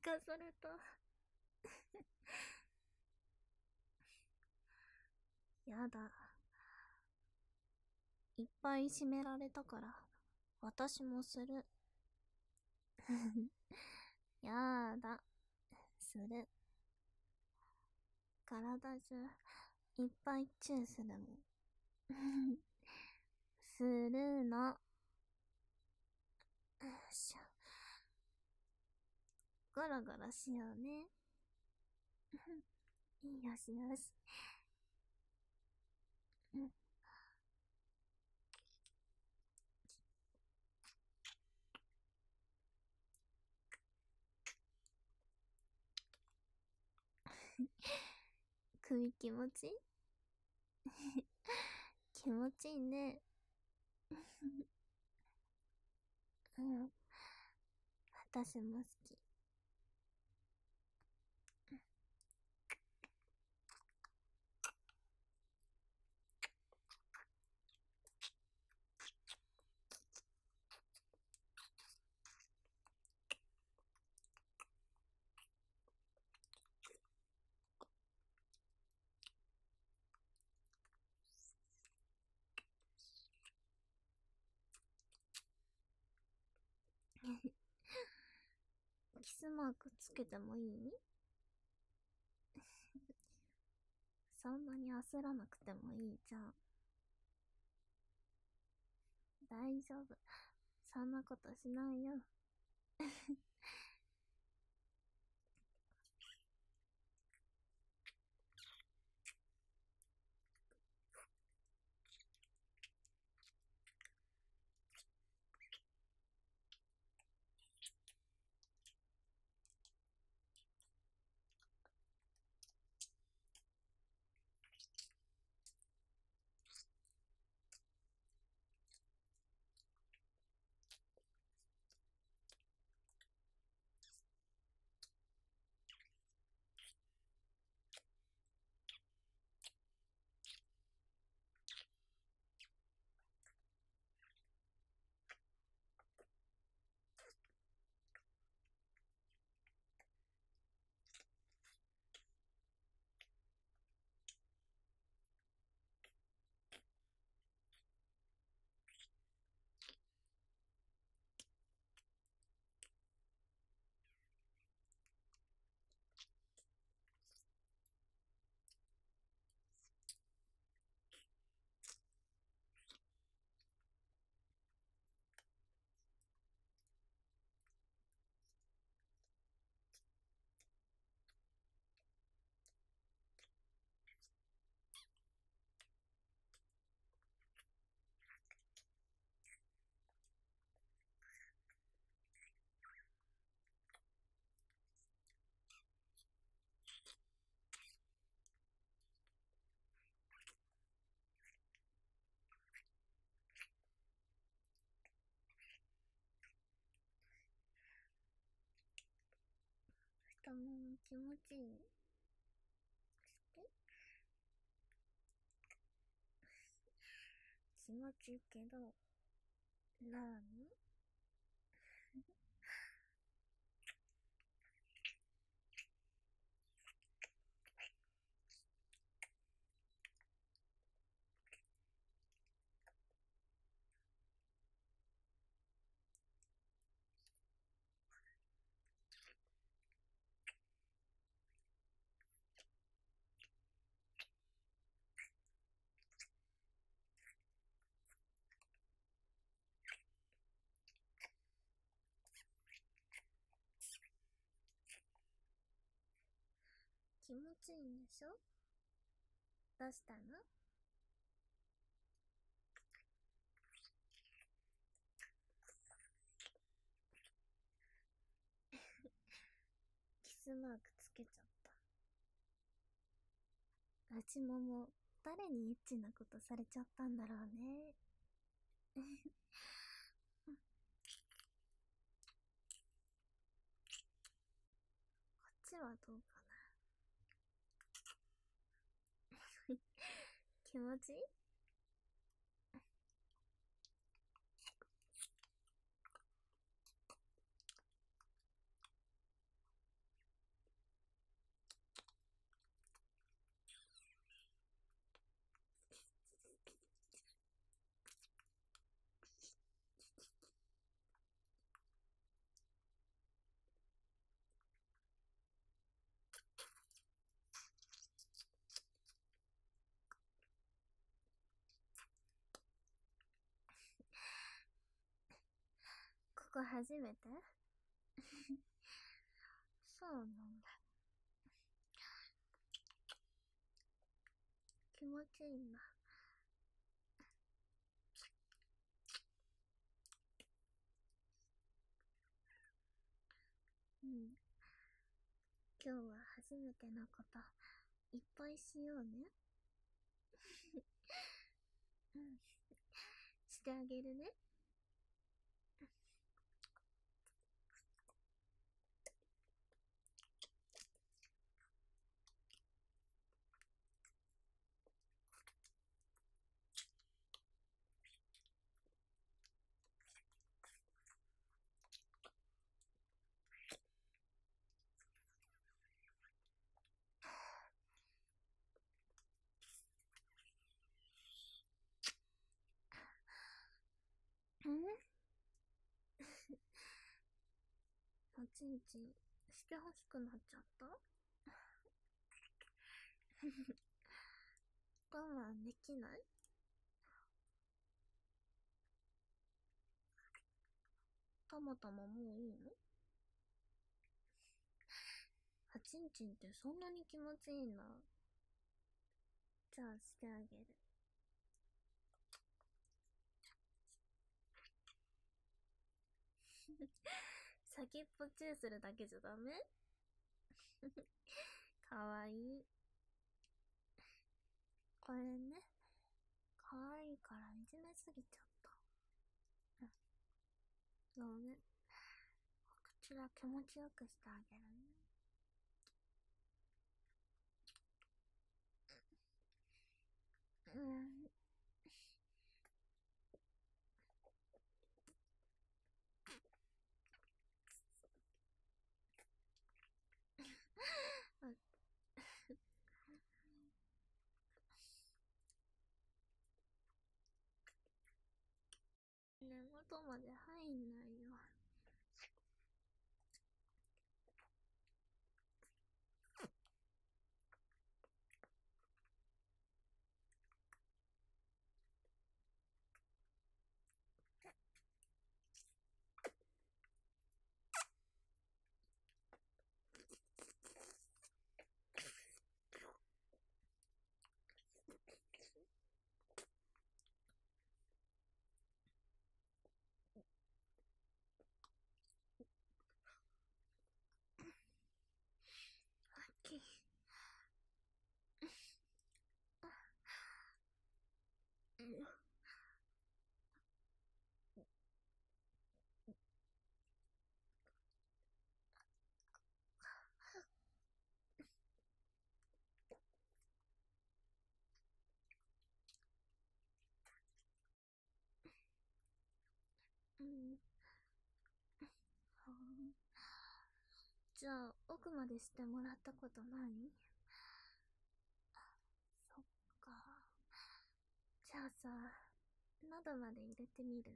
たされた。やだ。いっぱいいじめられたから、私もする。やだ。する。体中、いっぱいチューするもん。するの。しょ。ゴロゴロしようね。よしよし。首気持ちいい？気持ちいいね。うん。私も好き。キスマークつけてもいい？そんなに焦らなくてもいいじゃん。大丈夫。そんなことしないよ。太もも気持ちいい？好き？気持ちいいけど、なに？気持ちいいんでしょ？どうしたの？キスマークつけちゃった。内もも、誰にエッチなことされちゃったんだろうね。こっちはどうかな。気持ちいい？ こ初めて？そうなんだ。気持ちいいんだ。うん。今日は初めてのこといっぱいしようね。うん。してあげるね。おちんちんしてほしくなっちゃった？我慢できない？たまたまもういいの？おちんちんってそんなに気持ちいいな。じゃあしてあげる。先っぽチューするだけじゃダメ？かわいい。これね、かわいいからいじめすぎちゃった。ごめん。こちら気持ちよくしてあげるね。うん。根元まで入んないよ。うん。じゃあ奥までしてもらったことない？そっか。じゃあさ、喉まで入れてみる？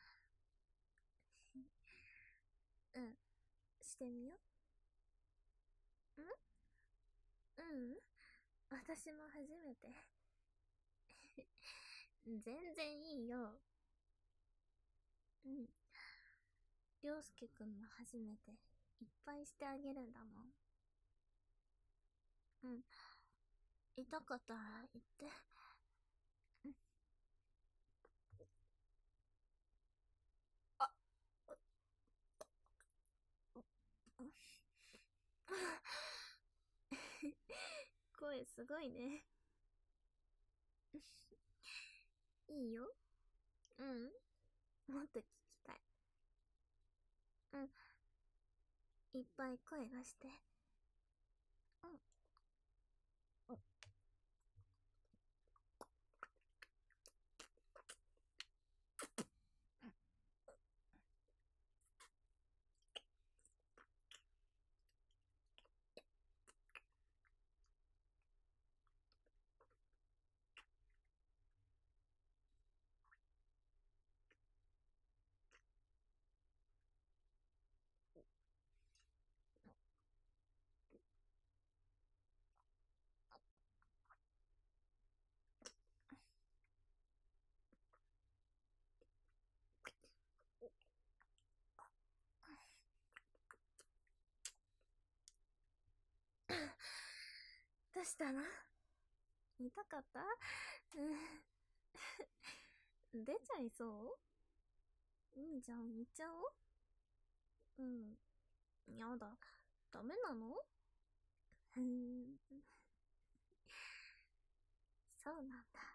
うん、してみよう。うん、私も初めて。全然いいよ。うん。りょうすけくんも初めていっぱいしてあげるんだもん。うん。痛かったら言って。うん。あ、声すごいね。いいよ。うん。もっと聞きたい。うん。いっぱい声出して。うん。 うしたの？痛かった？出ちゃいそう？いいじゃん、行っちゃおう。うん。やだ。ダメなの？そうなんだ。